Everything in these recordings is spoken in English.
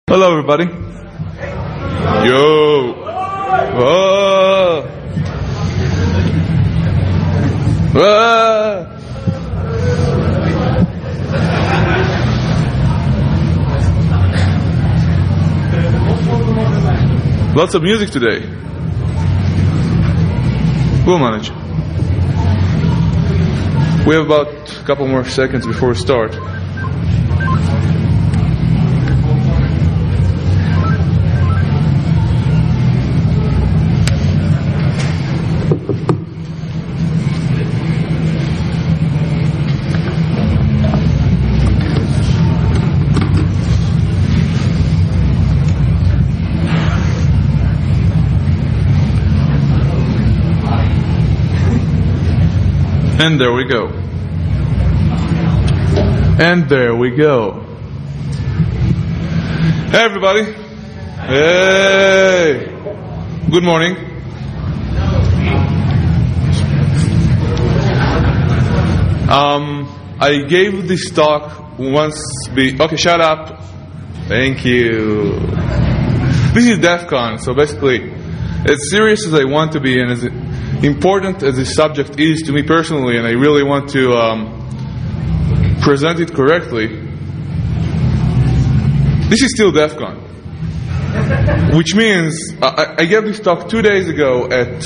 Hello, everybody. Yo. Whoa. Whoa. Lots of music today. We'll manage. We have about a couple more seconds before we start. And there we go. And there we go. Hey, everybody. Hey. Good morning. I gave this talk once. Okay, shut up. Thank you. This is DEF CON, so basically, as serious as I want to be and as important as this subject is to me personally, and I really want to present it correctly, this is still DEF CON. Which means I gave this talk 2 days ago at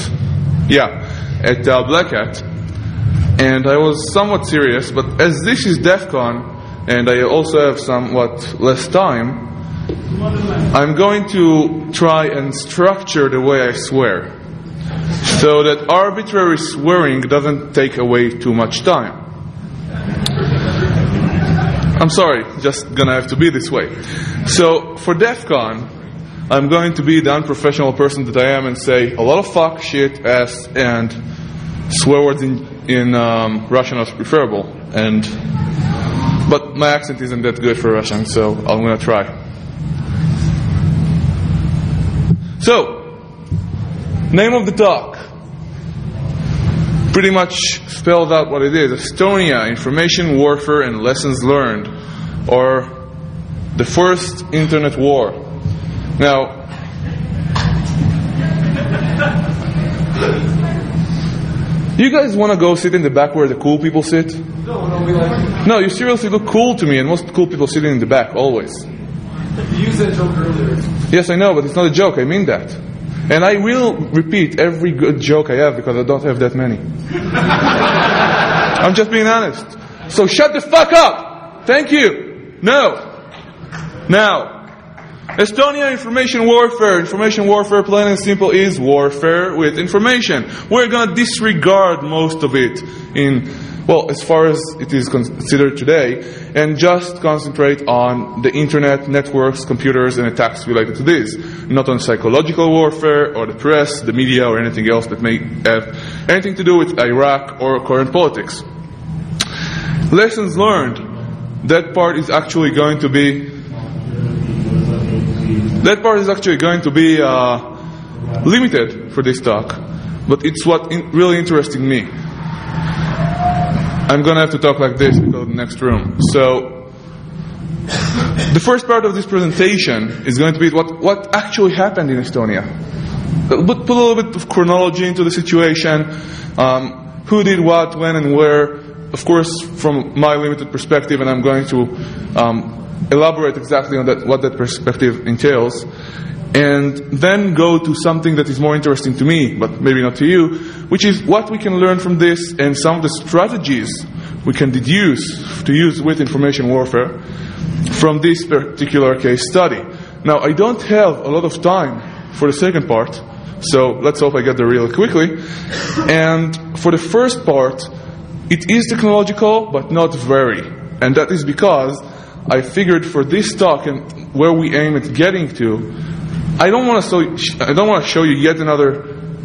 Black Hat, and I was somewhat serious, but as this is DEF CON, and I also have somewhat less time, I'm going to try and structure the way I swear, so that arbitrary swearing doesn't take away too much time. I'm sorry, just gonna have to be this way. So for DEF CON, I'm going to be the unprofessional person that I am and say a lot of fuck, shit, ass, and swear words in Russian is preferable. But my accent isn't that good for Russian, so I'm gonna try. So, name of the talk pretty much spells out what it is. Estonia, Information Warfare and Lessons Learned, or the First Internet War. Now, you guys want to go sit in the back where the cool people sit? No, you seriously look cool to me, and most cool people sitting in the back, always. You used that joke earlier. Yes, I know, but it's not a joke, I mean that. And I will repeat every good joke I have because I don't have that many. I'm just being honest. So shut the fuck up! Thank you! No! Now, Estonia, Information Warfare. Information warfare, plain and simple, is warfare with information. We're gonna disregard most of it as far as it is considered today, and just concentrate on the internet, networks, computers, and attacks related to this. Not on psychological warfare, or the press, the media, or anything else that may have anything to do with Iraq or current politics. Lessons learned. That part is actually going to be limited for this talk, but it's what really interesting me. I'm going to have to talk like this to go to the next room. So, the first part of this presentation is going to be what actually happened in Estonia. Put a little bit of chronology into the situation, who did what, when, and where. Of course, from my limited perspective, and I'm going to elaborate exactly on what that perspective entails, and then go to something that is more interesting to me, but maybe not to you, which is what we can learn from this and some of the strategies we can deduce to use with information warfare from this particular case study. Now, I don't have a lot of time for the second part, so let's hope I get there really quickly. And for the first part, it is technological, but not very. And that is because I figured for this talk and where we aim at getting to, I don't want to show you yet another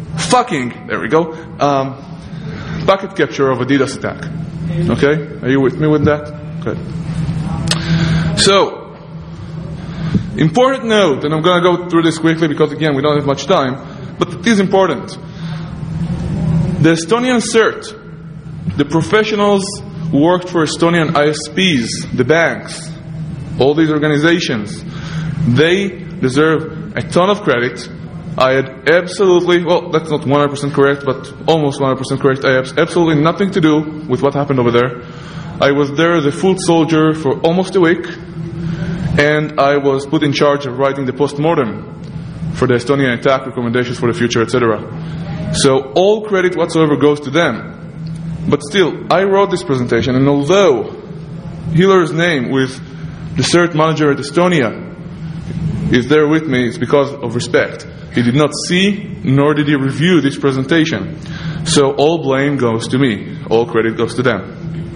packet capture of a DDoS attack. Okay? Are you with me with that? Good. So, important note, and I'm going to go through this quickly because again we don't have much time, but it is important. The Estonian CERT, the professionals who worked for Estonian ISPs, the banks, all these organizations, They deserve a ton of credit. I had absolutely, well, that's not 100% correct, but almost 100% correct. I have absolutely nothing to do with what happened over there. I was there as a foot soldier for almost a week, and I was put in charge of writing the post-mortem for the Estonian attack, recommendations for the future, etc. So all credit whatsoever goes to them. But still, I wrote this presentation, and although Hiller's name with the CERT manager at Estonia is there with me, it's because of respect. He did not see, nor did he review this presentation. So all blame goes to me. All credit goes to them.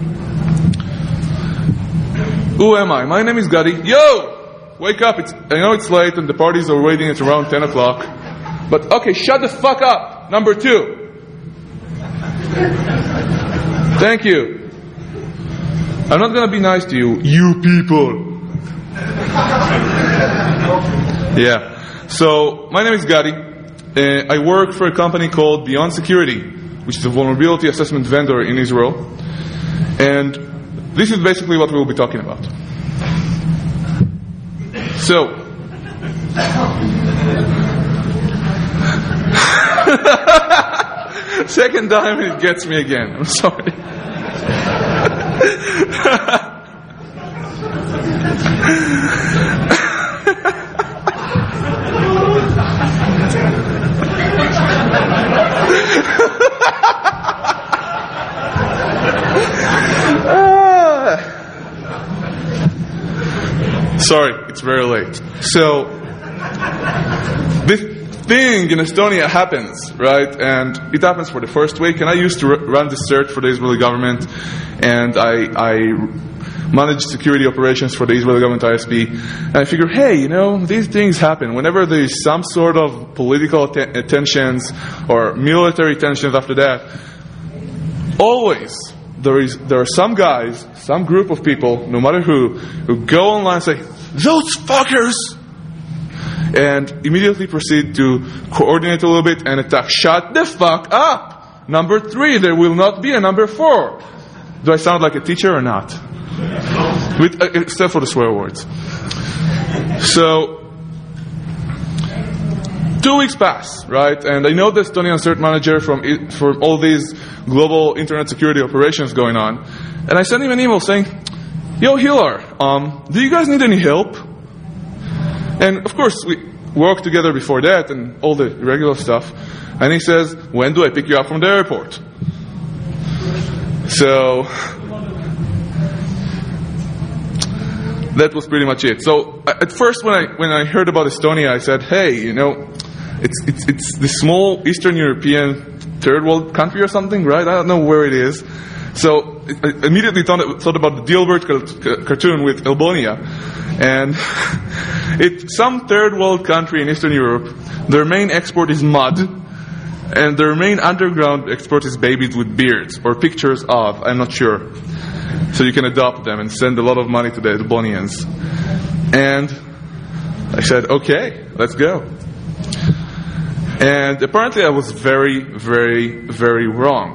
Who am I? My name is Gadi. Yo! Wake up. I know it's late and the parties are waiting. It's around 10 o'clock. But okay, shut the fuck up. Number 2. Thank you. I'm not going to be nice to you. You people. Yeah. So, my name is Gadi. I work for a company called Beyond Security, which is a vulnerability assessment vendor in Israel. And this is basically what we'll be talking about. So, second time it gets me again. I'm sorry. Sorry, it's very late. So, this thing in Estonia happens, right? And it happens for the first week. And I used to run the CERT for the Israeli government, and I managed security operations for the Israeli government ISP. And I figure, hey, you know, these things happen. Whenever there is some sort of political tensions or military tensions after that, always there are some guys, some group of people, no matter who go online and say, those fuckers! And immediately proceed to coordinate a little bit and attack. Shut the fuck up! Number 3, there will not be a number 4. Do I sound like a teacher or not? Except for the swear words. So, 2 weeks pass, right? And I know the Estonian CERT manager from all these global internet security operations going on. And I sent him an email saying, yo, Hiller, do you guys need any help? And of course, we worked together before that and all the regular stuff. And he says, when do I pick you up from the airport? So, that was pretty much it. So, at first when I heard about Estonia, I said, hey, you know, it's this small Eastern European third world country or something, right? I don't know where it is. So I immediately thought about the Dilbert cartoon with Elbonia. And it's some third world country in Eastern Europe. Their main export is mud. And their main underground export is babies with beards. Or pictures of, I'm not sure. So you can adopt them and send a lot of money to the Elbonians. And I said, okay, let's go. And apparently I was very, very, very wrong.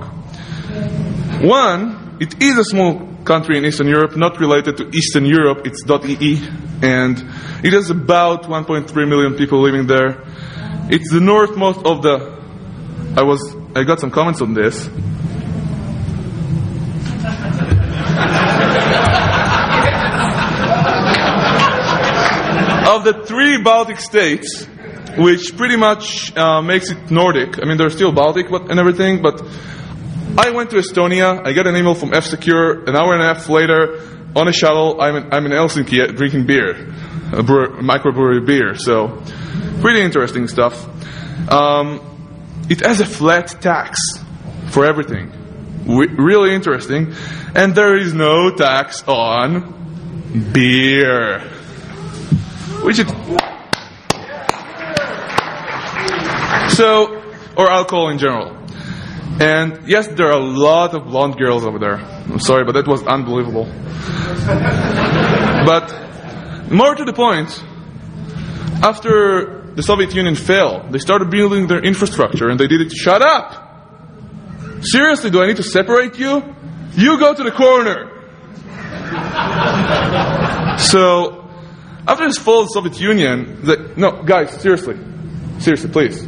One, it is a small country in Eastern Europe, not related to Eastern Europe, it's .ee, and it has about 1.3 million people living there. It's the northmost of the... I got some comments on this. Of the 3 Baltic states, which pretty much makes it Nordic. I mean, they're still Baltic and everything, but I went to Estonia. I got an email from F-Secure. An hour and a half later, on a shuttle, I'm in Helsinki drinking beer, microbrewery beer. So, pretty interesting stuff. It has a flat tax for everything. Really interesting. And there is no tax on beer. Which is... So, or alcohol in general. And yes, there are a lot of blonde girls over there. I'm sorry, but that was unbelievable. But, more to the point, after the Soviet Union fell, they started building their infrastructure and they did it. Shut up! Seriously, do I need to separate you? You go to the corner! So, after this fall of the Soviet Union, no, guys, seriously, please.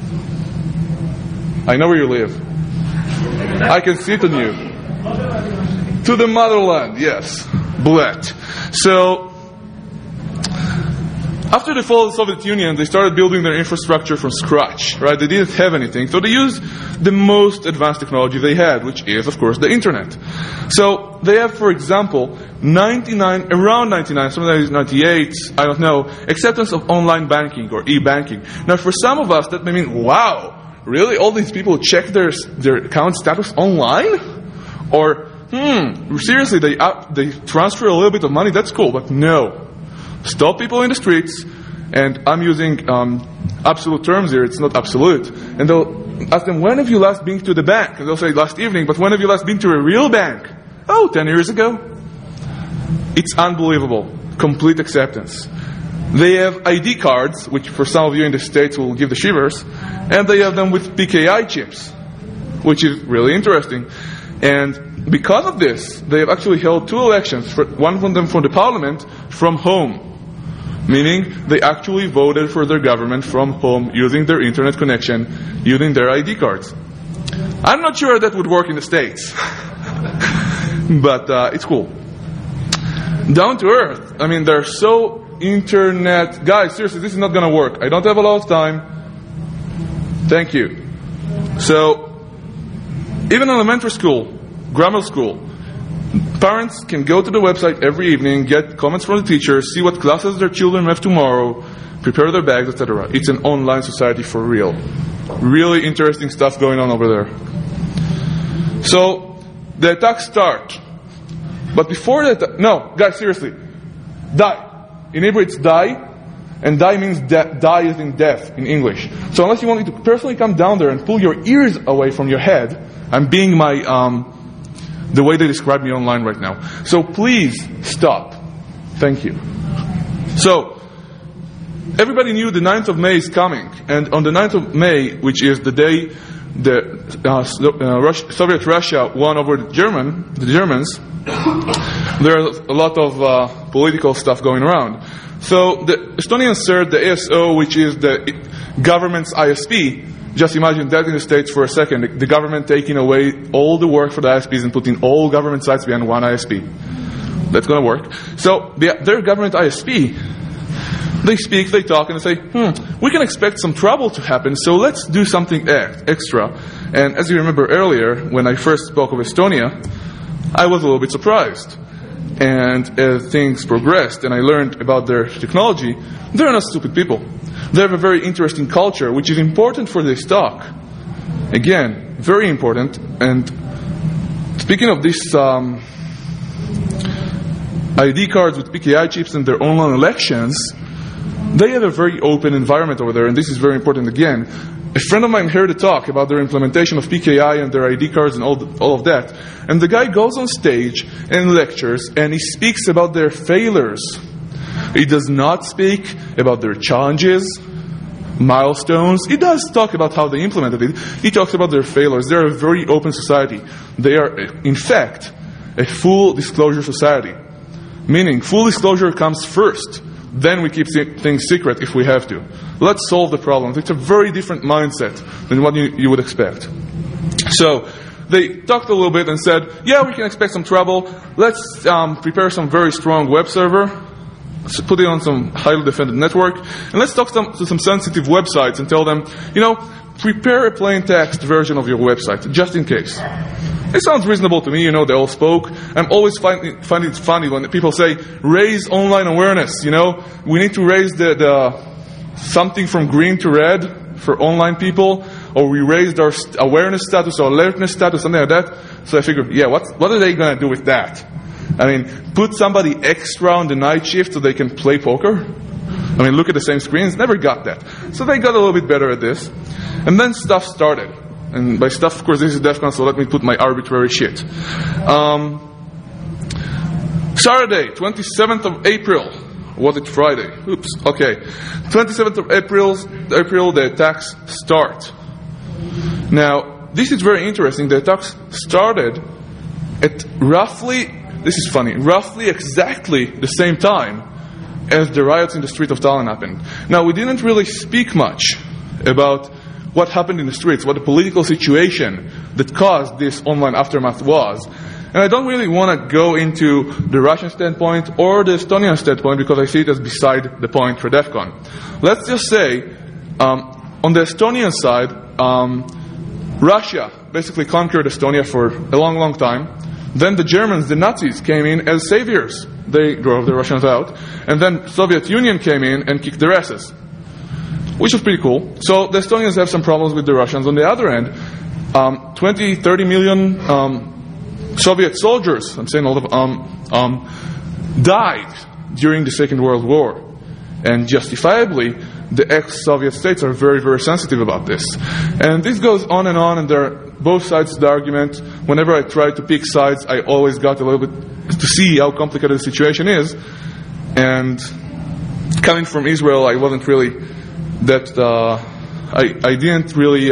I know where you live. I can see it on you. To the motherland, yes. Blet. So, after the fall of the Soviet Union, they started building their infrastructure from scratch, right? They didn't have anything, so they used the most advanced technology they had, which is, of course, the internet. So, they have, for example, around 99, sometimes 98, I don't know, acceptance of online banking or e-banking. Now, for some of us, that may mean, wow, really? All these people check their account status online? Or, seriously, they transfer a little bit of money? That's cool, but no. Stop people in the streets, and I'm using absolute terms here, it's not absolute. And they'll ask them, when have you last been to the bank? And they'll say, last evening, but when have you last been to a real bank? Oh, 10 years ago. It's unbelievable. Complete acceptance. They have ID cards, which for some of you in the States will give the shivers, and they have them with PKI chips, which is really interesting. And because of this, they have actually held 2 elections, one of them from the parliament, from home. Meaning, they actually voted for their government from home, using their internet connection, using their ID cards. I'm not sure that would work in the States. But it's cool. Down to earth. I mean, they're so internet... Guys, seriously, this is not going to work. I don't have a lot of time. Thank you. So, even elementary school, grammar school, parents can go to the website every evening, get comments from the teachers, see what classes their children have tomorrow, prepare their bags, etc. It's an online society for real. Really interesting stuff going on over there. So, the attacks start. But before that, no, guys, seriously, die. In Hebrew it's die, and die means die is in death in English. So unless you want me to personally come down there and pull your ears away from your head, I'm being my the way they describe me online right now. So please stop. Thank you. So everybody knew the 9th of May is coming, and on the 9th of May, which is the day the Soviet Russia won over the Germans, there's a lot of political stuff going around. So the Estonians served the ASO, which is the government's ISP. Just imagine that in the States for a second. The government taking away all the work for the ISPs and putting all government sites behind one ISP. That's going to work. So their government ISP, they speak, they talk, and they say, we can expect some trouble to happen, so let's do something extra. And as you remember earlier, when I first spoke of Estonia, I was a little bit surprised. And as things progressed and I learned about their technology, they're not stupid people. They have a very interesting culture, which is important for this talk. Again, very important. And speaking of this ID cards with PKI chips and their online elections, they have a very open environment over there, and this is very important again. A friend of mine heard a talk about their implementation of PKI and their ID cards and all of that. And the guy goes on stage and lectures, and he speaks about their failures. He does not speak about their challenges, milestones. He does talk about how they implemented it. He talks about their failures. They're a very open society. They are, in fact, a full disclosure society. Meaning, full disclosure comes first. Then we keep things secret if we have to. Let's solve the problem. It's a very different mindset than what you would expect. So, they talked a little bit and said, yeah, we can expect some trouble. Let's prepare some very strong web server. Let's put it on some highly defended network. And let's talk to some sensitive websites and tell them, prepare a plain text version of your website, just in case. It sounds reasonable to me, they all spoke. I'm always find it funny when people say, raise online awareness, We need to raise the something from green to red for online people, or we raised our awareness status or alertness status, something like that. So I figured, what are they going to do with that? I mean, put somebody extra on the night shift so they can play poker? I mean, look at the same screens. Never got that. So they got a little bit better at this. And then stuff started. And by stuff, of course, this is DEF CON, so let me put my arbitrary shit. Saturday, 27th of April. Was it Friday? Oops. Okay. 27th of April, the attacks start. Now, this is very interesting. The attacks started at roughly exactly the same time as the riots in the street of Tallinn happened. Now, we didn't really speak much about what happened in the streets, what the political situation that caused this online aftermath was. And I don't really want to go into the Russian standpoint or the Estonian standpoint because I see it as beside the point for DEF CON. Let's just say, on the Estonian side, Russia basically conquered Estonia for a long, long time. Then the Germans, the Nazis, came in as saviors. They drove the Russians out. And then Soviet Union came in and kicked their asses, which was pretty cool. So the Estonians have some problems with the Russians. On the other end, 20, 30 million Soviet soldiers, I'm saying all of died during the Second World War. And justifiably, the ex-Soviet states are very, very sensitive about this. And this goes on, and there are both sides of the argument. Whenever I try to pick sides, I always got a little bit to see how complicated the situation is. And coming from Israel, I wasn't really that, I didn't really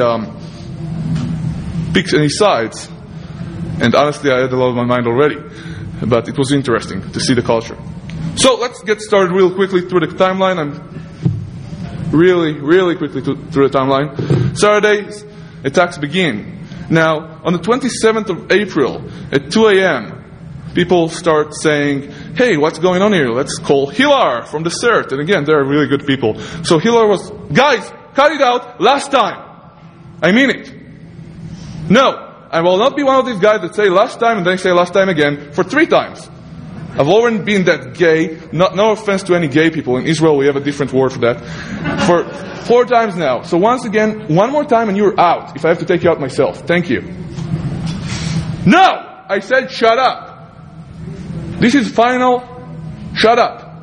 pick any sides. And honestly, I had a lot on my mind already. But it was interesting to see the culture. So let's get started real quickly through the timeline. I'm really quickly through the timeline. Saturday's attacks begin. Now, on the 27th of April at 2 a.m., people start saying, hey, what's going on here? Let's call Hilar from the CERT. And again, they're really good people. So Hilar was, guys, cut it out last time. I mean it. No, I will not be one of these guys that say last time and then say last time again for 3 times. I've already been that gay. No offense to any gay people. In Israel, we have a different word for that. For 4 times now. So once again, one more time and you're out. If I have to take you out myself. Thank you. No! I said shut up. This is final. Shut up.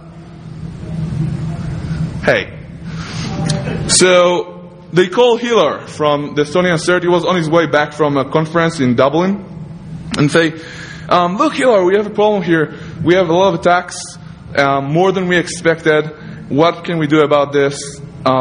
Hey. So, they call Hilar from the Estonian CERT. He was on his way back from a conference in Dublin. And say, look, Hilar, we have a problem here. We have a lot of attacks, more than we expected. What can we do about this?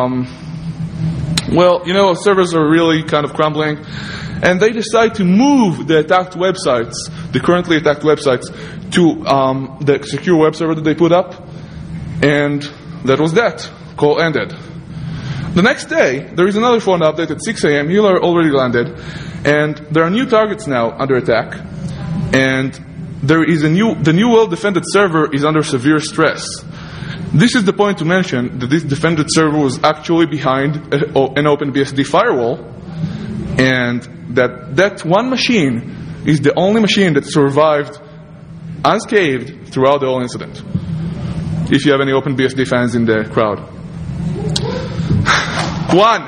Well, servers are really kind of crumbling. And they decide to move the attacked websites, the currently attacked websites, to the secure web server that they put up. And that was that. Call ended. The next day, there is another phone update at 6 a.m. Hilar already landed. And there are new targets now under attack. And there is the new well-defended server is under severe stress. This is the point to mention that this defended server was actually behind an OpenBSD firewall, and that one machine is the only machine that survived unscathed throughout the whole incident. If you have any OpenBSD fans in the crowd. One!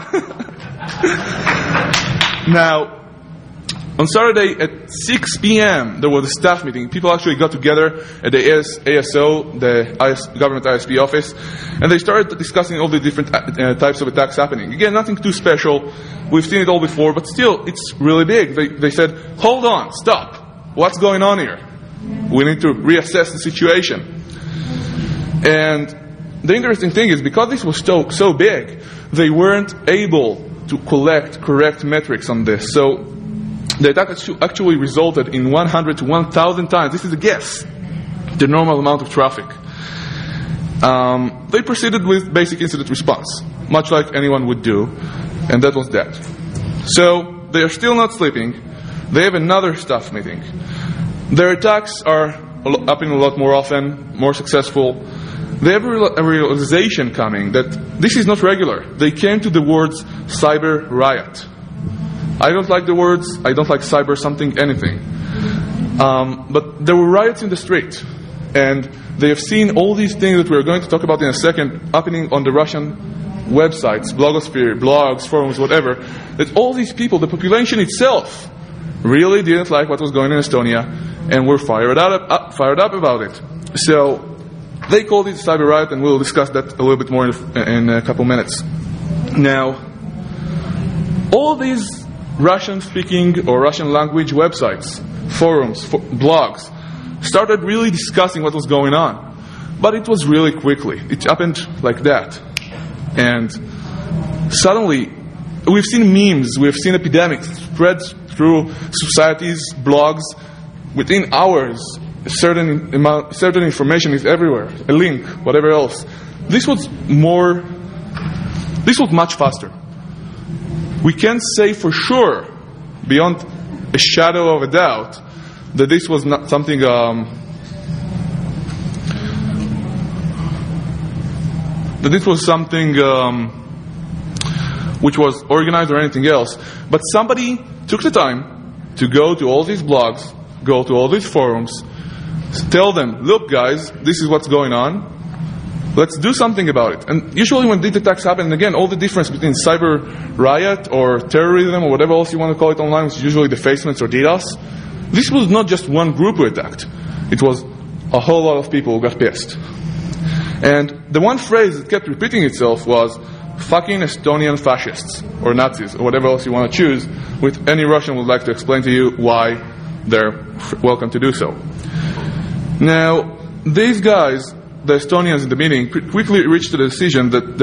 Now, on Saturday at 6 p.m., there was a staff meeting. People actually got together at the ASO, the government ISP office, and they started discussing all the different types of attacks happening. Again, nothing too special. We've seen it all before, but still, it's really big. They said, hold on, stop. What's going on here? We need to reassess the situation. And the interesting thing is, because this was so big, they weren't able to collect correct metrics on this. So the attack actually resulted in 100 to 1,000 times, this is a guess, the normal amount of traffic. They proceeded with basic incident response, much like anyone would do, and that was that. So they are still not sleeping. They have another staff meeting. Their attacks are happening a lot more often, more successful. They have a realization coming that this is not regular. They came to the words cyber riot. I don't like the words. I don't like cyber something, anything. But there were riots in the street. And they have seen all these things that we're going to talk about in a second happening on the Russian websites, blogosphere, blogs, forums, whatever. That all these people, the population itself, really didn't like what was going on in Estonia and were fired up about it. So they called it cyber riot, and we'll discuss that a little bit more in a couple minutes. Now, all these Russian-speaking or Russian-language websites, forums, blogs, started really discussing what was going on. But it was really quickly. It happened like that. And suddenly, we've seen memes, we've seen epidemics spread through societies, blogs. Within hours, certain information is everywhere, a link, whatever else. This was much faster. We can't say for sure, beyond a shadow of a doubt, that this was not something which was organized or anything else. But somebody took the time to go to all these blogs, go to all these forums, tell them, look guys, this is what's going on. Let's do something about it. And usually when these attacks happen, and again, all the difference between cyber riot or terrorism or whatever else you want to call it online, which is usually defacements or DDoS, this was not just one group who attacked. It was a whole lot of people who got pissed. And the one phrase that kept repeating itself was, fucking Estonian fascists, or Nazis, or whatever else you want to choose, which any Russian would like to explain to you why they're welcome to do so. Now, these guys, the Estonians in the meeting, quickly reached the decision that,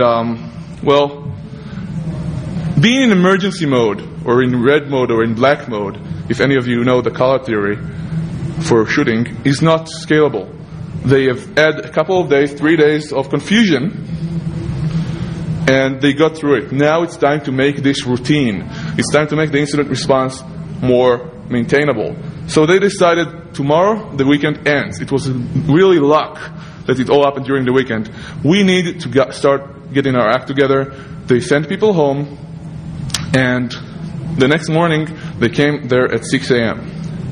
being in emergency mode, or in red mode, or in black mode, if any of you know the color theory for shooting, is not scalable. They have had a couple of days, 3 days of confusion, and they got through it. Now it's time to make this routine. It's time to make the incident response more maintainable. So they decided tomorrow the weekend ends. It was really luck that it all happened during the weekend. We need to start getting our act together. They sent people home, and the next morning they came there at 6 a.m.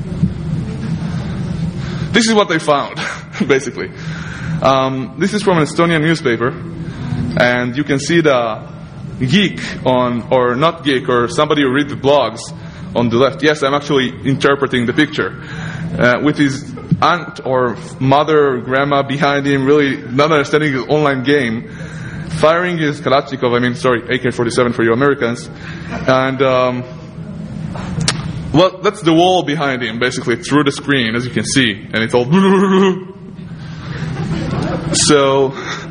This is what they found, basically. This is from an Estonian newspaper, and you can see the geek or not geek, or somebody who reads the blogs on the left. Yes, I'm actually interpreting the picture. With his aunt or mother or grandma behind him, really not understanding his online game, firing his Kalashnikov, AK-47 for you Americans, and that's the wall behind him, basically, through the screen, as you can see, and it's all so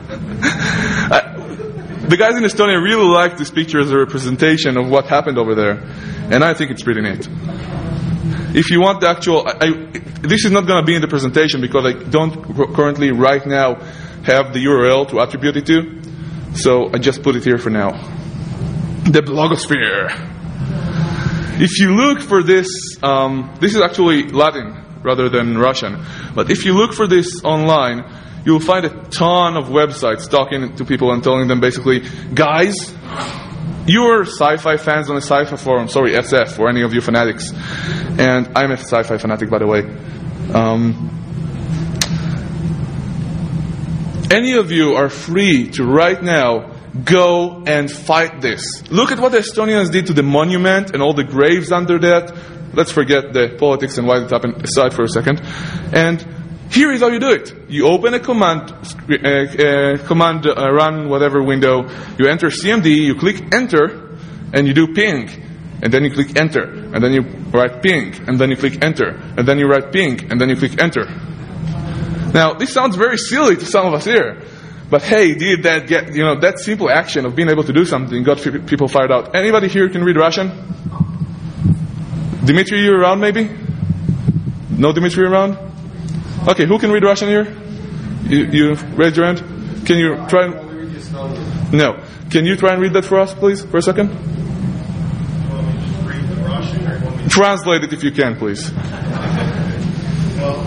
the guys in Estonia really like this picture as a representation of what happened over there, and I think it's pretty neat. If you want the actual, this is not going to be in the presentation because I don't currently right now have the URL to attribute it to, so I just put it here for now. The blogosphere. If you look for this, this is actually Latin rather than Russian, but if you look for this online, you'll find a ton of websites talking to people and telling them basically, guys, you're sci-fi fans on the sci-fi forum, SF for any of you fanatics, and I'm a sci-fi fanatic, by the way. Any of you are free to right now go and fight this. Look at what the Estonians did to the monument and all the graves under that. Let's forget the politics and why it happened aside for a second. And here is how you do it. You open a command run whatever window, you enter CMD, you click enter, and you do ping. And then you click enter, and then you write ping, and then you click enter, and then you write ping, and then you click enter. Now, this sounds very silly to some of us here, but hey, did that get, that simple action of being able to do something got people fired out. Anybody here can read Russian? Dimitri, you around maybe? No Dimitri around? Okay, who can read Russian here? You raise your hand. Can you try? No. Can you try and read that for us, please, for a second? You want me to just read the Russian, or you want me to translate it if you can, please? Well,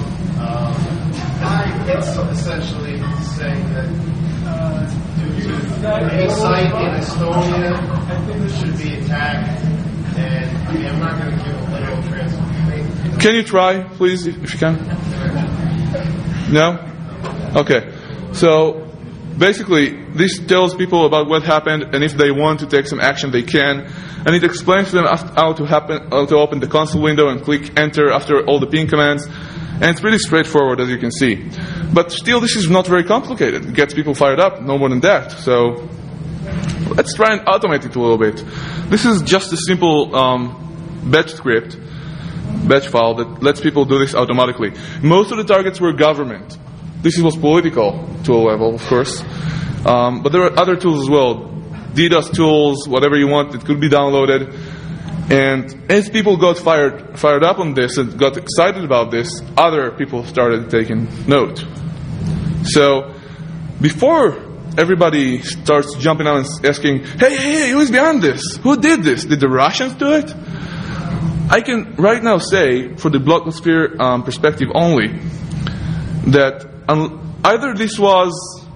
it's essentially saying that due to any site in Estonia should be attacked, and I'm not going to give a literal translation. Can you try, please, if you can? No? Okay. So, basically, this tells people about what happened, and if they want to take some action, they can. And it explains to them how to open the console window and click enter after all the ping commands. And it's pretty straightforward, as you can see. But still, this is not very complicated. It gets people fired up, no more than that. So, let's try and automate it a little bit. This is just a simple batch script, batch file that lets people do this automatically. Most of the targets were government. This was political to a level, of course. But there are other tools as well. DDoS tools, whatever you want, it could be downloaded. And as people got fired up on this and got excited about this, other people started taking note. So before everybody starts jumping out and asking, hey, who is behind this? Who did this? Did the Russians do it? I can right now say, for the blogosphere perspective only, that either this was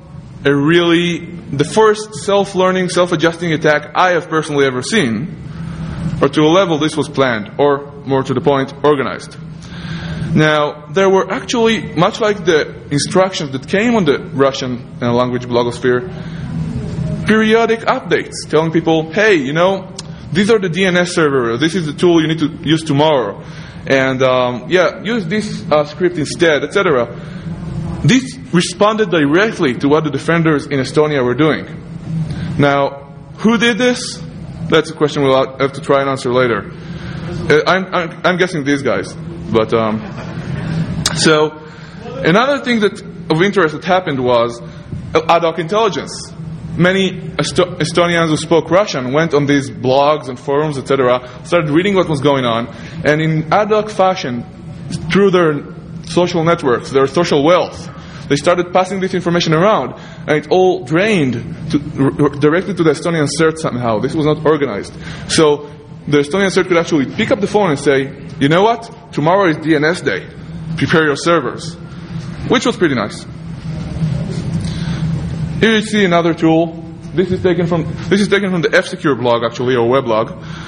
the first self-learning, self-adjusting attack I have personally ever seen, or to a level this was planned, or more to the point, organized. Now, there were actually, much like the instructions that came on the Russian language blogosphere, periodic updates telling people, hey, these are the DNS servers, this is the tool you need to use tomorrow, and use this script instead, etc. This responded directly to what the defenders in Estonia were doing. Now, who did this? That's a question we'll have to try and answer later. I'm guessing these guys. But so another thing of interest that happened was ad hoc intelligence. Many Estonians who spoke Russian went on these blogs and forums, etc., started reading what was going on, and in ad hoc fashion, through their social networks, their social wealth, they started passing this information around, and it all drained directly to the Estonian CERT somehow. This was not organized. So the Estonian CERT could actually pick up the phone and say, you know what? Tomorrow is DNS day. Prepare your servers. Which was pretty nice. Here you see another tool. This is taken from the F-Secure blog, actually, or weblog,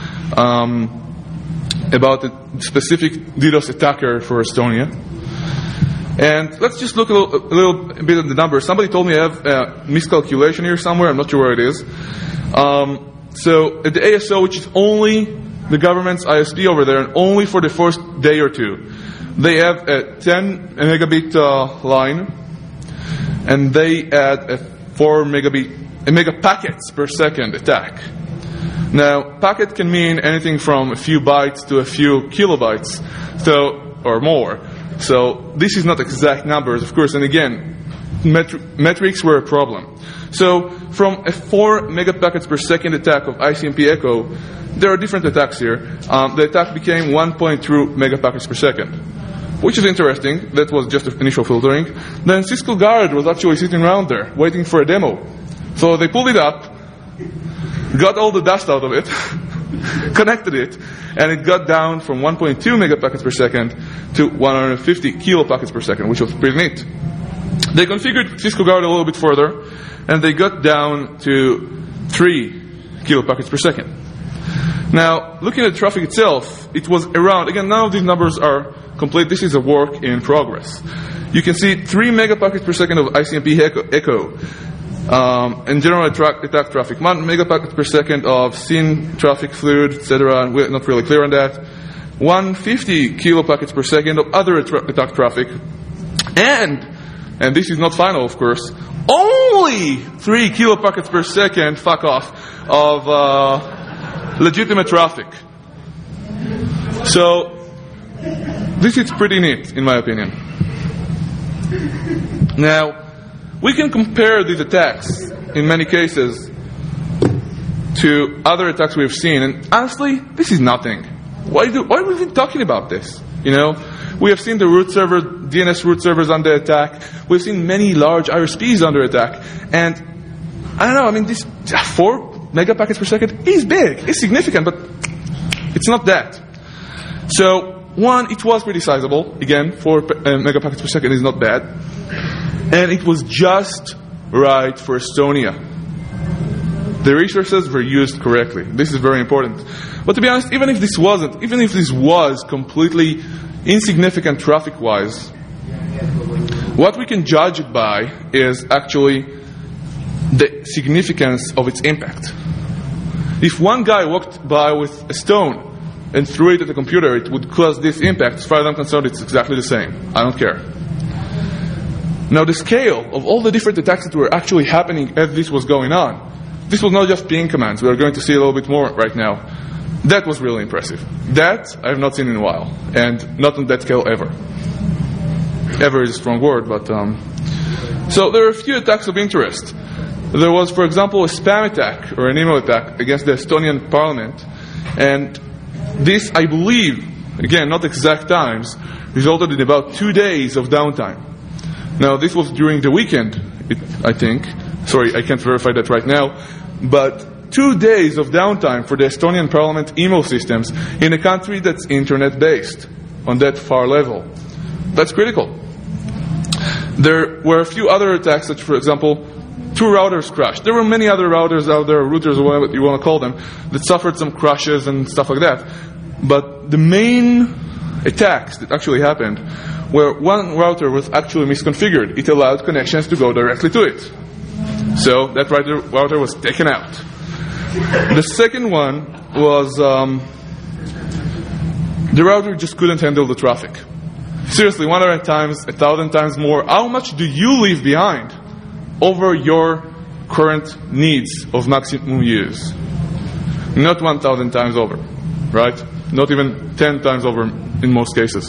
about a specific DDoS attacker for Estonia. And let's just look a little bit at the numbers. Somebody told me I have a miscalculation here somewhere. I'm not sure where it is. So at the ASO, which is only the government's ISP over there, and only for the first day or two, they have a 10 megabit line, and they add a 4 megapackets per second attack. Now, packet can mean anything from a few bytes to a few kilobytes, or more. So this is not exact numbers, of course, and again, metrics were a problem. So from a 4 megapackets per second attack of ICMP Echo, there are different attacks here. The attack became 1.2 megapackets per second, which is interesting. That was just initial filtering. Then Cisco Guard was actually sitting around there waiting for a demo. So they pulled it up, got all the dust out of it, connected it, and it got down from 1.2 megapackets per second to 150 kilopackets per second, which was pretty neat. They configured Cisco Guard a little bit further, and they got down to 3 kilopackets per second. Now, looking at the traffic itself, it was around, again, none of these numbers are complete. This is a work in progress. You can see 3 megapackets per second of ICMP Echo, and general attack traffic, 1 megapacket per second of SYN traffic, fluid, etc. We're not really clear on that. 150 kilopackets per second of other attack traffic, and this is not final, of course, only 3 kilopackets per second, fuck off, of legitimate traffic. So this is pretty neat, in my opinion. Now, we can compare these attacks, in many cases, to other attacks we've seen, and honestly, this is nothing. Why are we even talking about this? We have seen the root server, DNS root servers under attack. We've seen many large ISPs under attack, and I don't know. This 4 megapackets per second is big, it's significant, but it's not that. So, one, it was pretty sizable. Again, 4 megapackets per second is not bad. And it was just right for Estonia. The resources were used correctly. This is very important. But to be honest, even if this was completely insignificant traffic-wise, what we can judge it by is actually the significance of its impact. If one guy walked by with a stone and threw it at the computer, it would cause this impact. As far as I'm concerned, it's exactly the same. I don't care. Now, the scale of all the different attacks that were actually happening as this was going on, this was not just ping commands. We are going to see a little bit more right now. That was really impressive. That I have not seen in a while, and not on that scale ever. Ever is a strong word, but so there are a few attacks of interest. There was, for example, a spam attack or an email attack against the Estonian parliament, and This, I believe, again, not exact times, resulted in about 2 days of downtime. Now, this was during the weekend, I think. Sorry, I can't verify that right now. But 2 days of downtime for the Estonian parliament email systems in a country that's internet-based on that far level. That's critical. There were a few other attacks, such, for example, 2 routers crashed. There were many other routers out there, routers, or whatever you want to call them, that suffered some crashes and stuff like that. But the main attacks that actually happened where one router was actually misconfigured. It allowed connections to go directly to it. So that router was taken out. The second one was the router just couldn't handle the traffic. Seriously, 100 times, 1,000 times more. How much do you leave behind over your current needs of maximum use? Not 1,000 times over, right? Not even 10 times over in most cases.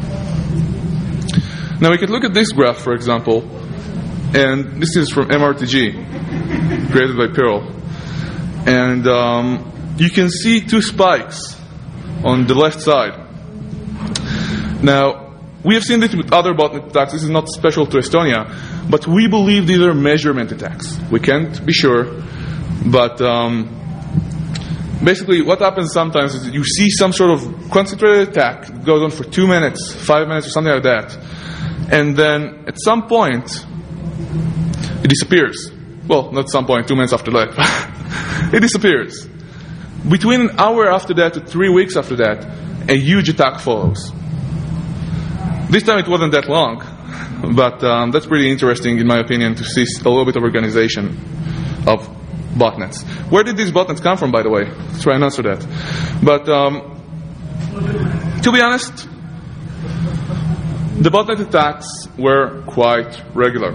Now we can look at this graph, for example, and this is from MRTG, created by Perl. And you can see 2 spikes on the left side. Now, we have seen this with other botnet attacks. This is not special to Estonia, but we believe these are measurement attacks. We can't be sure, but basically what happens sometimes is that you see some sort of concentrated attack. It goes on for 2 minutes, 5 minutes, or something like that. And then at some point, it disappears. Well, not some point, 2 minutes after that. It disappears. Between an hour after that to 3 weeks after that, a huge attack follows. This time it wasn't that long, but that's pretty interesting in my opinion to see a little bit of organization of botnets. Where did these botnets come from, by the way? Let's try and answer that. But to be honest, the botnet attacks were quite regular.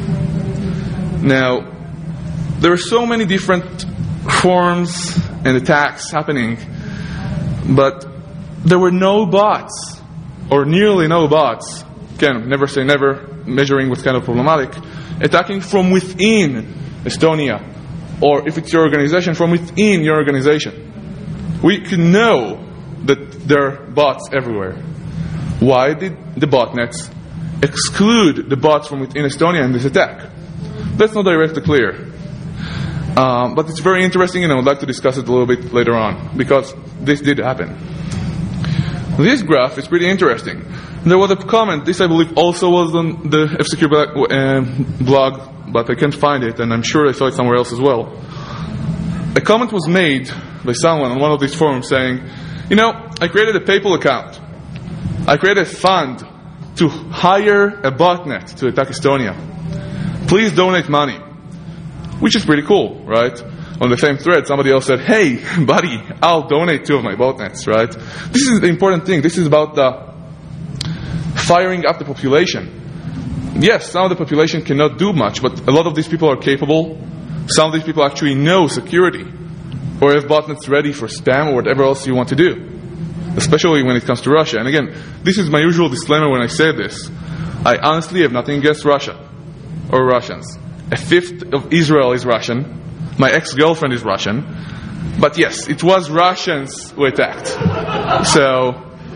Now, there are so many different forms and attacks happening, but there were no bots, or nearly no bots, again, never say never, measuring what's kind of problematic, attacking from within Estonia, or if it's your organization, from within your organization. We can know that there are bots everywhere. Why did the botnets exclude the bots from within Estonia in this attack? That's not directly clear. But it's very interesting, and I would like to discuss it a little bit later on, because this did happen. This graph is pretty interesting. There was a comment, this I believe also was on the F-Secure blog, but I can't find it, and I'm sure I saw it somewhere else as well. A comment was made by someone on one of these forums saying, you know, I created a PayPal account. I created a fund to hire a botnet to attack Estonia. Please donate money. Which is pretty cool, right? On the same thread, somebody else said, hey, buddy, I'll donate 2 of my botnets, right? This is the important thing. This is about the firing up the population. Yes, some of the population cannot do much, but a lot of these people are capable. Some of these people actually know security, or have botnets ready for spam or whatever else you want to do, especially when it comes to Russia. And again, this is my usual disclaimer when I say this. I honestly have nothing against Russia or Russians. 1/5 of Israel is Russian. My ex-girlfriend is Russian. But yes, it was Russians who attacked. So,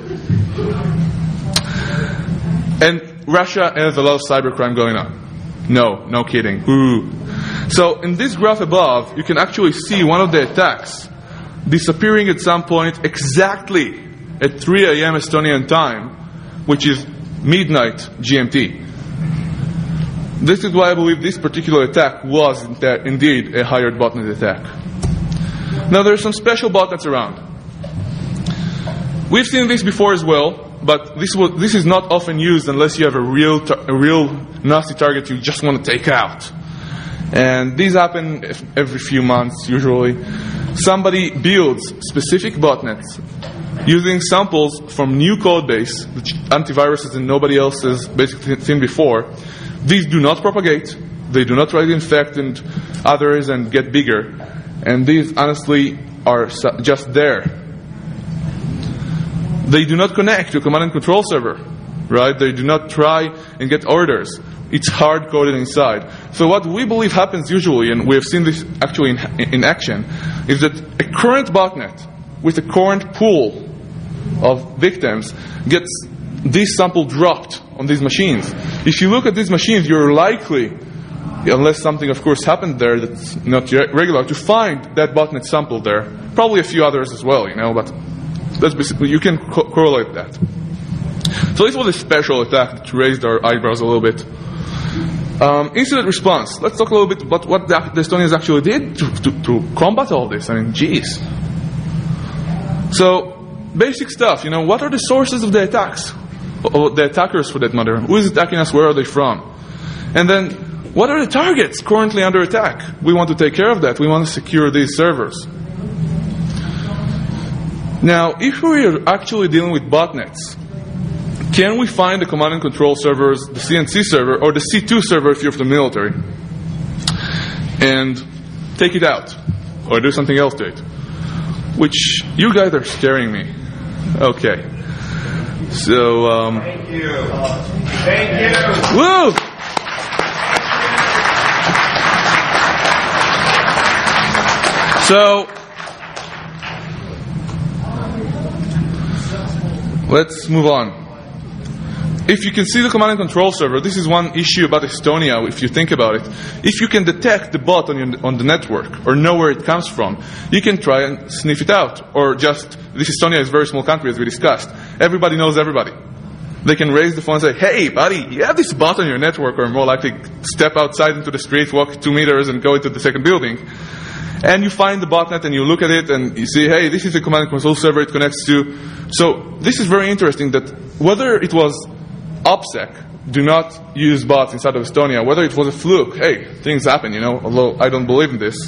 and Russia has a lot of cybercrime going on. No kidding. Ooh. So in this graph above, you can actually see one of the attacks disappearing at some point exactly at 3 a.m. Estonian time, which is midnight GMT. This is why I believe this particular attack was indeed a hired botnet attack. Now there are some special botnets around. We've seen this before as well, but this is not often used unless you have a real nasty target you just want to take out. And these happen every few months usually. Somebody builds specific botnets using samples from new code base, which antiviruses and nobody else has basically seen before. These do not propagate. They do not try to infect and others and get bigger. And these honestly are just there. They do not connect to a command and control server, right? They do not try and get orders. It's hard coded inside. So what we believe happens usually, and we have seen this actually in action, is that a current botnet with a current pool of victims gets this sample dropped on these machines. If you look at these machines, you're likely, unless something of course happened there that's not regular, to find that botnet sample there. Probably a few others as well, but that's basically, you can correlate that. So this was a special attack that raised our eyebrows a little bit. Incident response. Let's talk a little bit about what the Estonians actually did to combat all this. I mean, geez. So, basic stuff, what are the sources of the attacks? Or the attackers, for that matter. Who is attacking us? Where are they from? And then, what are the targets currently under attack? We want to take care of that. We want to secure these servers. Now, if we are actually dealing with botnets, can we find the command and control servers, the CNC server, or the C2 server if you're from the military, and take it out, or do something else to it? Which, you guys are scaring me. Okay. So, Thank you. Thank you. Woo! So, let's move on. If you can see the command and control server, this is one issue about Estonia, if you think about it. If you can detect the bot on the network, or know where it comes from, you can try and sniff it out. Or just, this Estonia is a very small country, as we discussed. Everybody knows everybody. They can raise the phone and say, hey, buddy, you have this bot on your network, or more likely, step outside into the street, walk 2 meters, and go into the second building. And you find the botnet, and you look at it, and you see, hey, this is a command and control server it connects to. So, this is very interesting that whether it was OPSEC, do not use bots inside of Estonia, whether it was a fluke, hey, things happen, although I don't believe in this,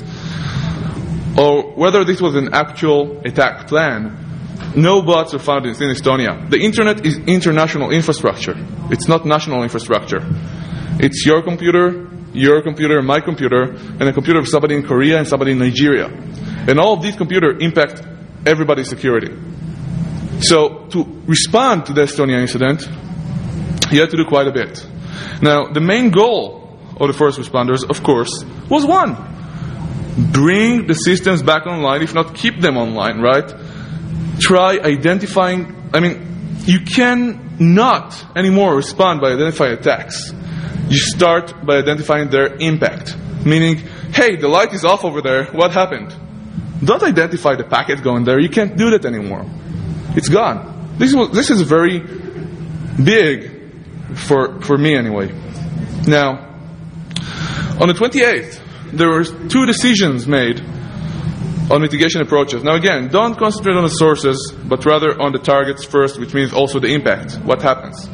or whether this was an actual attack plan, no bots are found in Estonia. The internet is international infrastructure. It's not national infrastructure. It's your computer, my computer, and a computer of somebody in Korea and somebody in Nigeria. And all of these computers impact everybody's security. So, to respond to the Estonia incident, you had to do quite a bit. Now, the main goal of the first responders, of course, was one: bring the systems back online, if not keep them online, right? Try identifying, you can not anymore respond by identifying attacks. You start by identifying their impact. Meaning, hey, the light is off over there, what happened? Don't identify the packet going there, you can't do that anymore. It's gone. This is very big for me anyway. Now, on the 28th, there were 2 decisions made on mitigation approaches. Now again, don't concentrate on the sources, but rather on the targets first, which means also the impact, what happens.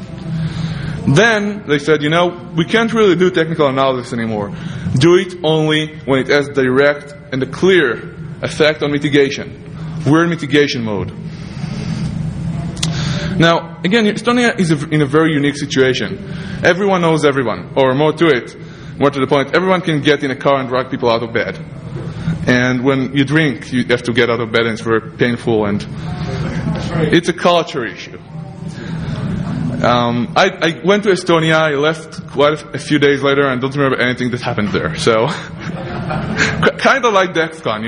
Then they said, we can't really do technical analysis anymore. Do it only when it has direct and a clear effect on mitigation. We're in mitigation mode. Now, again, Estonia is in a very unique situation. Everyone knows everyone, or more to the point, everyone can get in a car and drag people out of bed. And when you drink, you have to get out of bed, and it's very painful, and it's a culture issue. I went to Estonia, I left quite a few days later, and don't remember anything that happened there. So, kind of like DEFCON,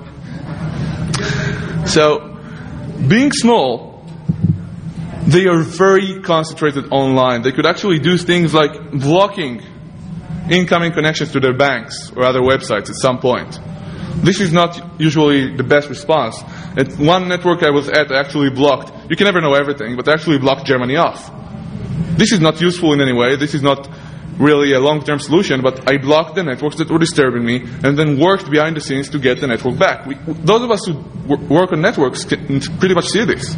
So, being small, they are very concentrated online. They could actually do things like blocking incoming connections to their banks or other websites at some point. This is not usually the best response. At one network I was at, I actually blocked, you can never know everything, but I actually blocked Germany off. This is not useful in any way. This is not really a long-term solution, but I blocked the networks that were disturbing me and then worked behind the scenes to get the network back. Those of us who work on networks can pretty much see this.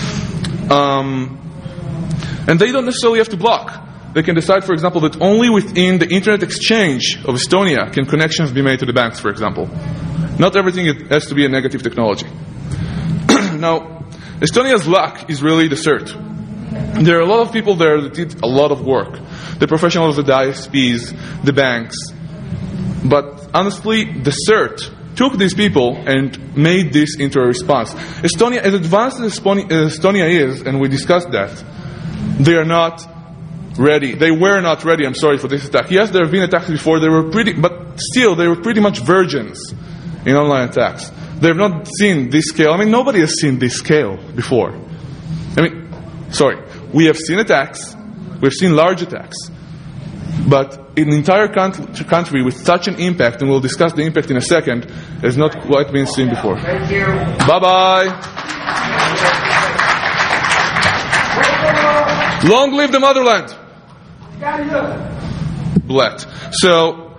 And they don't necessarily have to block. They can decide, for example, that only within the internet exchange of Estonia can connections be made to the banks, for example. Not everything has to be a negative technology. Now, Estonia's luck is really the CERT. There are a lot of people there that did a lot of work. The professionals, the ISPs, the banks. But honestly, the CERT took these people and made this into a response. Estonia, as advanced as Estonia is, and we discussed that, they are not ready. They were not ready, I'm sorry, for this attack. Yes, there have been attacks before, but still, they were pretty much virgins in online attacks. They have not seen this scale. I mean, nobody has seen this scale before. We have seen attacks, we've seen large attacks, but an entire country with such an impact, and we'll discuss the impact in a second, has not quite been seen before. Thank you. Bye-bye. Long live the motherland. Blet. So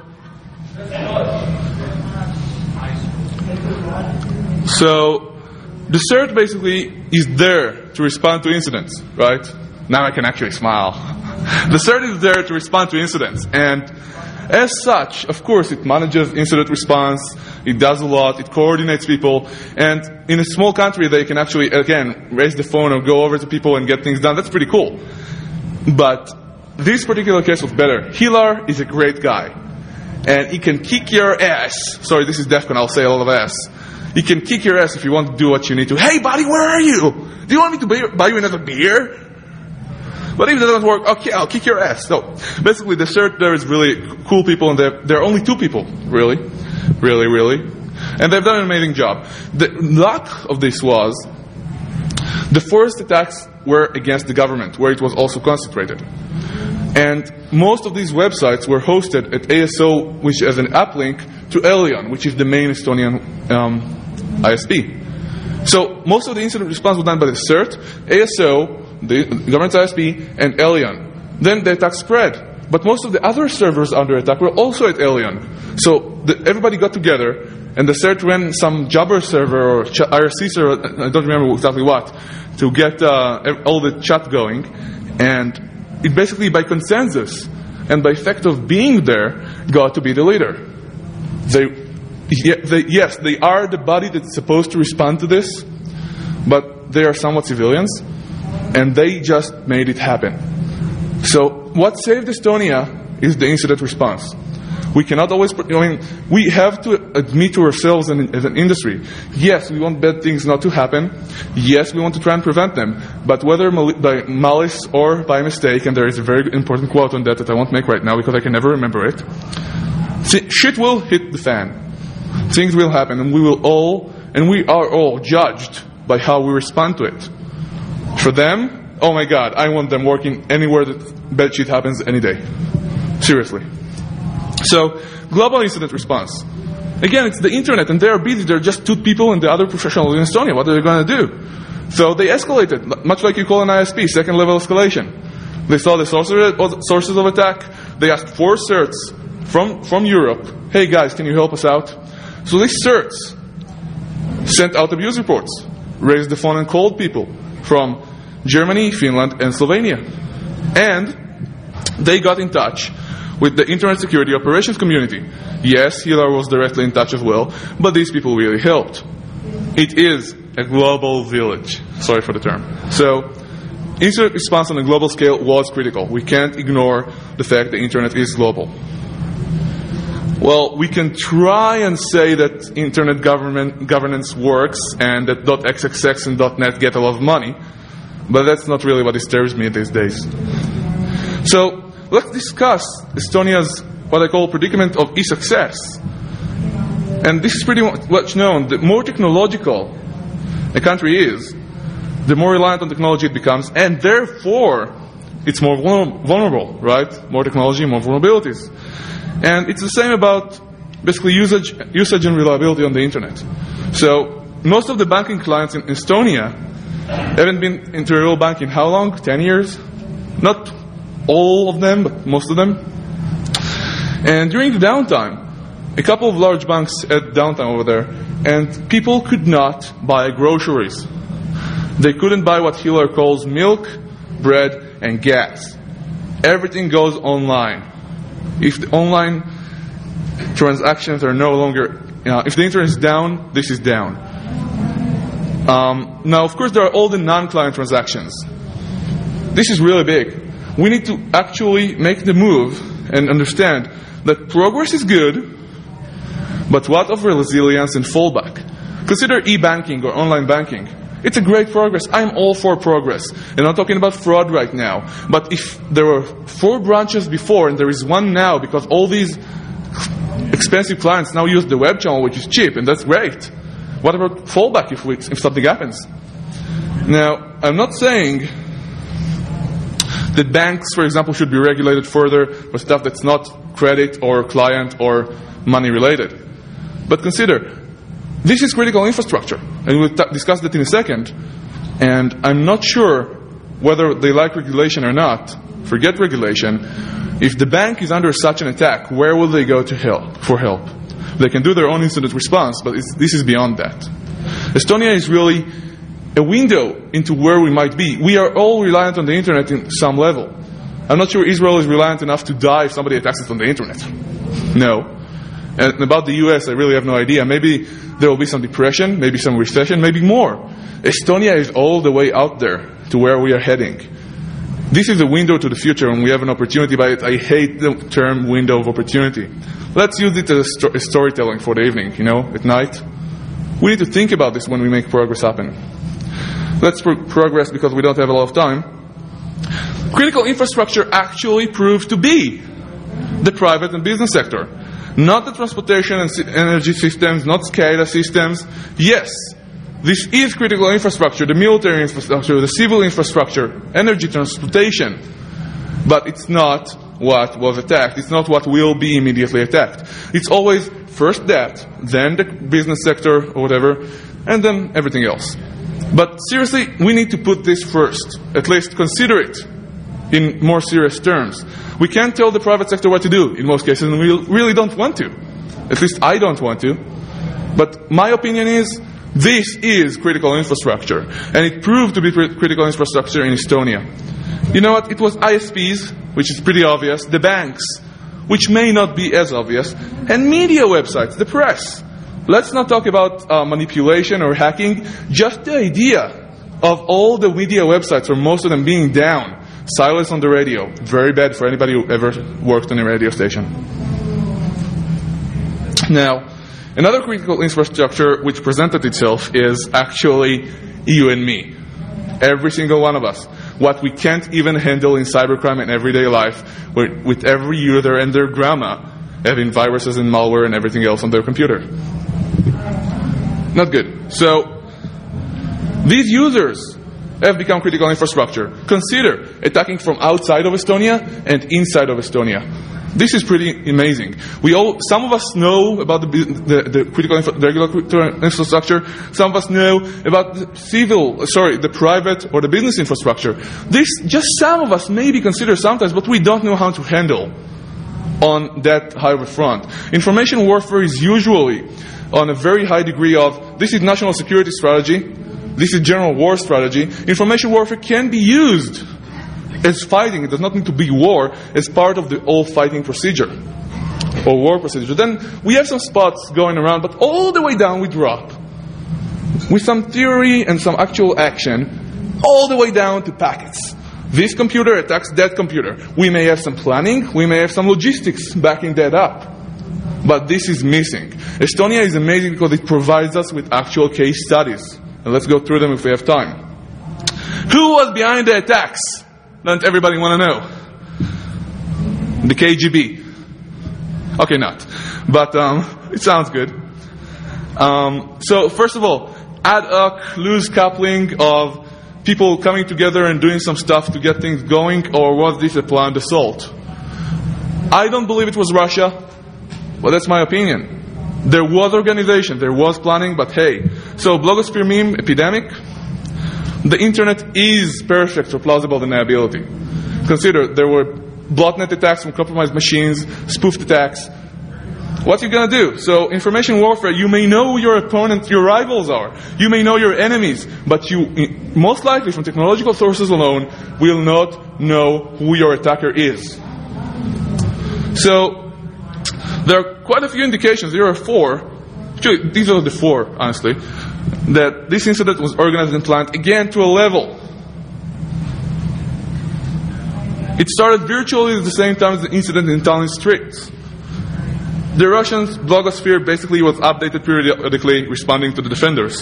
the CERT basically is there to respond to incidents, right? Now I can actually smile. The CERT is there to respond to incidents, and as such, of course, it manages incident response, it does a lot, it coordinates people, and in a small country they can actually, again, raise the phone or go over to people and get things done. That's pretty cool. But this particular case was better. Hilar is a great guy, and he can kick your ass. Sorry, this is DEF CON, I'll say a lot of ass. He can kick your ass if you want to do what you need to. Hey buddy, where are you? Do you want me to buy you another beer? But if that doesn't work, okay, I'll kick your ass. So basically the CERT there is really cool people, and there are only 2 people, really. And they've done an amazing job. The luck of this was the first attacks were against the government, where it was also concentrated. And most of these websites were hosted at ASO, which has an uplink to Elion, which is the main Estonian ISP. So most of the incident response was done by the CERT, ASO, the government ISP, and Elion. Then the attack spread. But most of the other servers under attack were also at Elion. So everybody got together, and the CERT ran some Jabber server or IRC server, I don't remember exactly what, to get all the chat going. And it basically, by consensus and by fact of being there, got to be the leader. Yes, they are the body that's supposed to respond to this, but they are somewhat civilians, and they just made it happen. So what saved Estonia is the incident response. We cannot always, we have to admit to ourselves as an industry, yes, we want bad things not to happen, yes, we want to try and prevent them, but whether by malice or by mistake, and there is a very important quote on that I won't make right now because I can never remember it, shit will hit the fan. Things will happen, and we are all judged by how we respond to it. For them, oh my God, I want them working anywhere that bad shit happens any day. Seriously. So, global incident response. Again, it's the internet, and they are busy. They're just 2 people and the other professionals in Estonia. What are they going to do? So they escalated, much like you call an ISP, second level escalation. They saw the sources of attack. They asked 4 CERTs from Europe. Hey guys, can you help us out? So these CERTs sent out abuse reports, raised the phone and called people from Germany, Finland, and Slovenia. And they got in touch with the Internet Security Operations community. Yes, Hilar was directly in touch as well, but these people really helped. It is a global village. Sorry for the term. So, incident response on a global scale was critical. We can't ignore the fact the Internet is global. Well, we can try and say that Internet governance works and that .xxx and .net get a lot of money, but that's not really what disturbs me these days. So, let's discuss Estonia's, what I call, predicament of e-success. And this is pretty much known. The more technological a country is, the more reliant on technology it becomes, and therefore, it's more vulnerable, right? More technology, more vulnerabilities. And it's the same about, basically, usage and reliability on the internet. So, most of the banking clients in Estonia haven't been into real banking how long? 10 years? Not all of them, but most of them. And during the downtime, a couple of large banks had downtime over there, and people could not buy groceries. They couldn't buy what Hilar calls milk, bread, and gas. Everything goes online. If the online transactions are no longer, if the internet is down, this is down. Now, of course, there are all the non-client transactions. This is really big. We need to actually make the move and understand that progress is good, but what of resilience and fallback? Consider e-banking or online banking. It's a great progress. I'm all for progress. And I'm talking about fraud right now. But if there were 4 branches before and there is 1 now because all these expensive clients now use the web channel, which is cheap, and that's great. What about fallback if something happens? Now, I'm not saying that banks, for example, should be regulated further for stuff that's not credit or client or money related. But consider, this is critical infrastructure, and we'll discuss that in a second. And I'm not sure whether they like regulation or not. Forget regulation. If the bank is under such an attack, where will they go for help? They can do their own incident response, but this is beyond that. Estonia is really a window into where we might be. We are all reliant on the internet in some level. I'm not sure Israel is reliant enough to die if somebody attacks us on the internet. No. And about the US, I really have no idea. Maybe there will be some depression, maybe some recession, maybe more. Estonia is all the way out there to where we are heading. This is a window to the future, and we have an opportunity by it. I hate the term window of opportunity. Let's use it as a storytelling for the evening, at night. We need to think about this when we make progress happen. Let's progress because we don't have a lot of time. Critical infrastructure actually proved to be the private and business sector. Not the transportation and energy systems, not SCADA systems. Yes, this is critical infrastructure, the military infrastructure, the civil infrastructure, energy transportation. But it's not what was attacked. It's not what will be immediately attacked. It's always first that, then the business sector or whatever, and then everything else. But seriously, we need to put this first. At least consider it in more serious terms. We can't tell the private sector what to do in most cases, and we really don't want to. At least I don't want to. But my opinion is, this is critical infrastructure. And it proved to be critical infrastructure in Estonia. You know what? It was ISPs, which is pretty obvious, the banks, which may not be as obvious, and media websites, the press. Let's not talk about manipulation or hacking, just the idea of all the media websites, or most of them being down. Silence on the radio. Very bad for anybody who ever worked on a radio station. Now, another critical infrastructure which presented itself is actually you and me. Every single one of us. What we can't even handle in cybercrime and everyday life, with every user and their grandma having viruses and malware and everything else on their computer. Not good. So, these users have become critical infrastructure. Consider attacking from outside of Estonia and inside of Estonia. This is pretty amazing. Some of us know about the regular infrastructure. Some of us know about the private or the business infrastructure. Just some of us maybe consider sometimes, but we don't know how to handle on that high of a front. Information warfare is usually on a very high degree of, this is national security strategy, this is general war strategy. Information warfare can be used as fighting. It does not need to be war, as part of the all fighting procedure or war procedure. Then we have some spots going around, but all the way down we drop with some theory and some actual action, all the way down to packets. This computer attacks that computer. We may have some planning, we may have some logistics backing that up, but this is missing. Estonia is amazing because it provides us with actual case studies. And let's go through them if we have time. Who was behind the attacks? Don't everybody want to know? The KGB. Okay, not. But it sounds good. So first of all, ad hoc, loose coupling of people coming together and doing some stuff to get things going, or was this a planned assault? I don't believe it was Russia, but that's my opinion. There was organization, there was planning, but hey. So blogosphere meme epidemic. The internet is perfect for plausible deniability. Consider there were botnet attacks from compromised machines, spoofed attacks. What are you going to do? So information warfare, you may know who your opponents, your rivals are. You may know your enemies, but you, most likely from technological sources alone, will not know who your attacker is. So there are quite a few indications, there are 4, actually these are the 4, honestly, that this incident was organized and planned, again to a level. It started virtually at the same time as the incident in Tallinn streets. The Russians' blogosphere basically was updated periodically, responding to the defenders.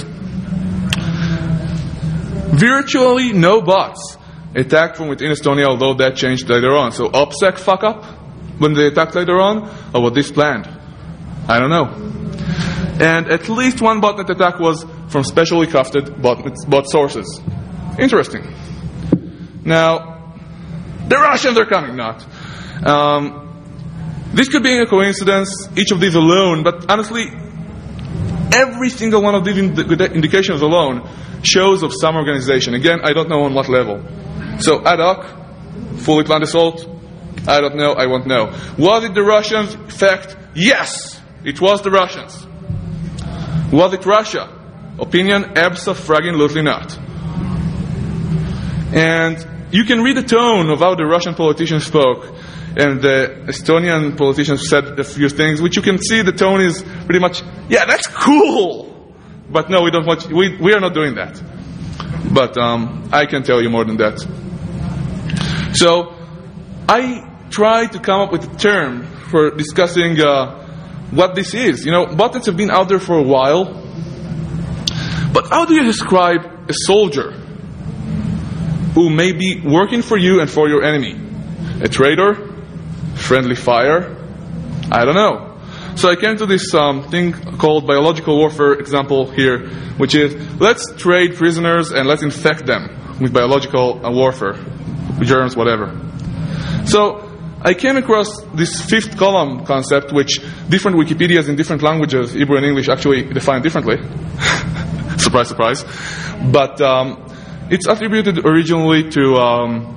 Virtually no bots attacked from within Estonia, although that changed later on. So OPSEC fuck up when they attacked later on, or was this planned? I don't know. And at least one botnet attack was from specially crafted bot sources. Interesting. Now, the Russians are coming, not. This could be a coincidence, each of these alone, but honestly, every single one of these indications alone shows of some organization. Again, I don't know on what level. So, ad hoc, fully planned assault, I don't know, I won't know. Was it the Russians? Fact, yes, it was the Russians. Was it Russia? Opinion, abso-friggin-lutely not. And you can read the tone of how the Russian politicians spoke, and the Estonian politicians said a few things, which you can see the tone is pretty much, yeah, that's cool! But no, we are not doing that. But I can tell you more than that. So, I try to come up with a term for discussing what this is. You know, botnets have been out there for a while, but how do you describe a soldier who may be working for you and for your enemy? A traitor? Friendly fire? I don't know. So I came to this thing called biological warfare example here, which is, let's trade prisoners and let's infect them with biological warfare, germs, whatever. So I came across this fifth column concept, which different Wikipedias in different languages, Hebrew and English, actually define differently. Surprise, surprise. But it's attributed originally to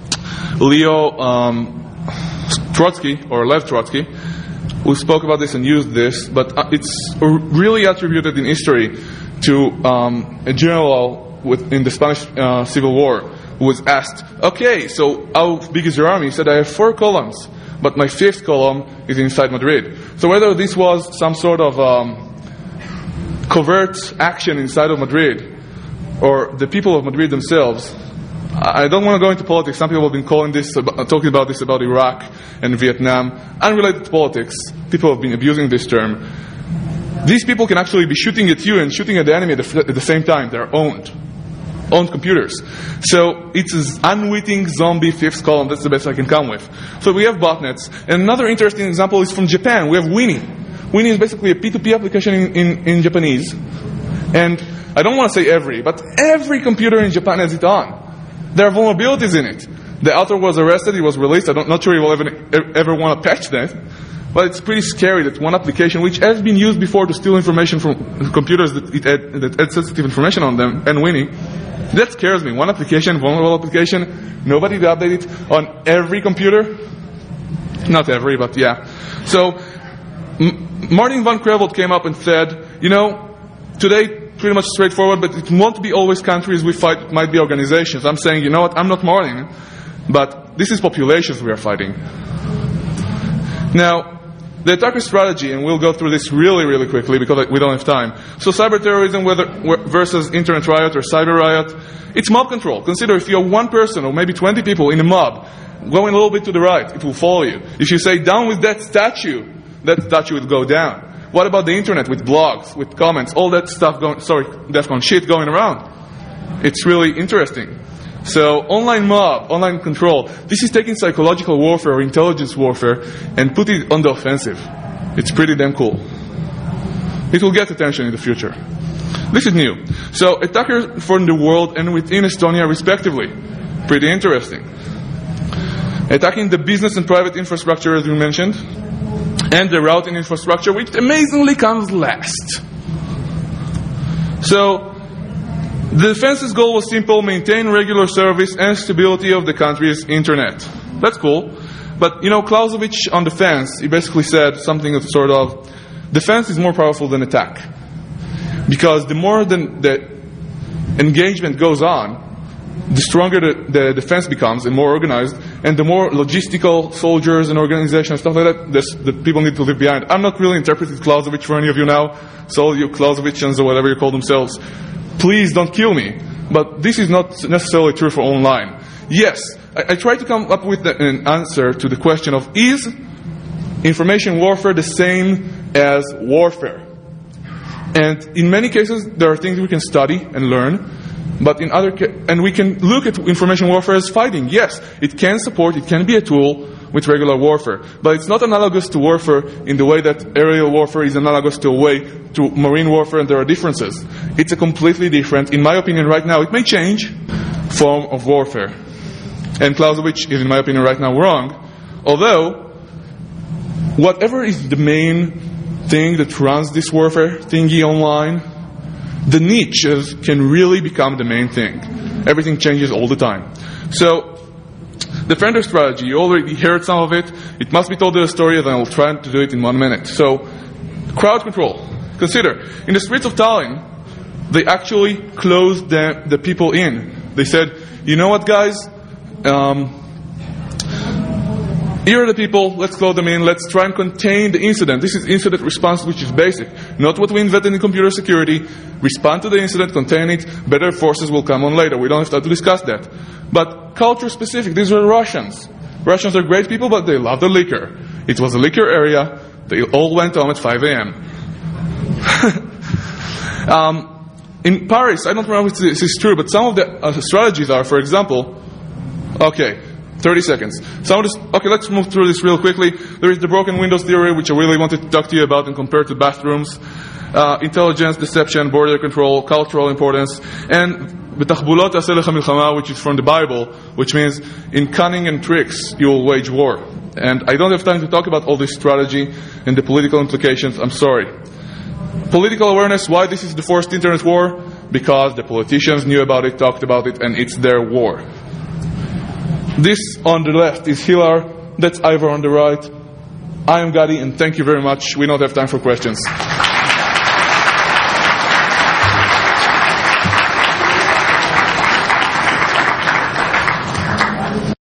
Leo Trotsky, or Lev Trotsky, who spoke about this and used this, but it's really attributed in history to a general in the Spanish Civil War, who was asked, okay, so how big is your army? He said, I have 4 columns, but my 5th column is inside Madrid. So whether this was some sort of covert action inside of Madrid, or the people of Madrid themselves, I don't want to go into politics. Some people have been talking about this about Iraq and Vietnam. Unrelated to politics, people have been abusing this term. These people can actually be shooting at you and shooting at the enemy at the same time. They're owned computers. So it's an unwitting zombie 5th column. That's the best I can come with. So we have botnets. And another interesting example is from Japan. We have Winnie. Winnie is basically a P2P application in Japanese. And I don't want to say every, but every computer in Japan has it on. There are vulnerabilities in it. The author was arrested, he was released. I'm not sure he will ever want to patch that. But it's pretty scary that one application, which has been used before to steal information from computers that had sensitive information on them, and Winnie, that scares me. One application, vulnerable application, nobody to update it on every computer. Not every, but yeah. So, Martin van Creveld came up and said, you know, today, pretty much straightforward, but it won't be always countries we fight, it might be organizations. I'm saying, you know what, I'm not Martin, but this is populations we are fighting. Now, the attacker strategy, and we'll go through this really, really quickly because we don't have time. So cyber terrorism versus internet riot or cyber riot, it's mob control. Consider if you're one person or maybe 20 people in a mob, going a little bit to the right, it will follow you. If you say down with that statue will go down. What about the internet with blogs, with comments, all that stuff DEFCON shit going around? It's really interesting. So, online mob, online control, this is taking psychological warfare or intelligence warfare and put it on the offensive. It's pretty damn cool. It will get attention in the future. This is new. So, attackers from the world and within Estonia respectively. Pretty interesting. Attacking the business and private infrastructure, as we mentioned, and the routing infrastructure, which amazingly comes last. So, the defense's goal was simple: maintain regular service and stability of the country's internet. That's cool. But, you know, Clausewitz on defense, he basically said something of sort of, defense is more powerful than attack. Because the more the engagement goes on, the stronger the defense becomes and more organized, and the more logistical soldiers and organizations, stuff like that people need to leave behind. I'm not really interpreting Clausewitz for any of you now, so all you Clausewitzians or whatever you call themselves, please don't kill me. But this is not necessarily true for online. Yes, I try to come up with an answer to the question of, is information warfare the same as warfare? And in many cases, there are things we can study and learn. But in and we can look at information warfare as fighting. Yes, it can be a tool with regular warfare. But it's not analogous to warfare in the way that aerial warfare is analogous to marine warfare, and there are differences. It's a completely different, in my opinion right now, it may change, form of warfare. And Clausewitz is, in my opinion, right now wrong. Although, whatever is the main thing that runs this warfare thingy online, the niches can really become the main thing. Everything changes all the time. So, Defender strategy, you already heard some of it. It must be told in a story, and I'll try to do it in 1 minute. So, crowd control. Consider, in the streets of Tallinn, they actually closed the people in. They said, you know what, guys? Here are the people, let's close them in, let's try and contain the incident. This is incident response, which is basic. Not what we invented in computer security. Respond to the incident, contain it, better forces will come on later. We don't have time to discuss that. But culture specific, these were Russians. Russians are great people, but they love the liquor. It was a liquor area. They all went home at 5 a.m. In Paris, I don't remember if this is true, but some of the strategies are, for example, 30 seconds. Let's move through this real quickly. There is the broken windows theory, which I really wanted to talk to you about and compare to bathrooms. Intelligence, deception, border control, cultural importance, and B'tachbulot aseh lecha milchama, which is from the Bible, which means in cunning and tricks you will wage war. And I don't have time to talk about all this strategy and the political implications. I'm sorry. Political awareness, why this is the forced internet war? Because the politicians knew about it, talked about it, and it's their war. This on the left is Hilar, that's Ivor on the right. I am Gadi, and thank you very much. We don't have time for questions.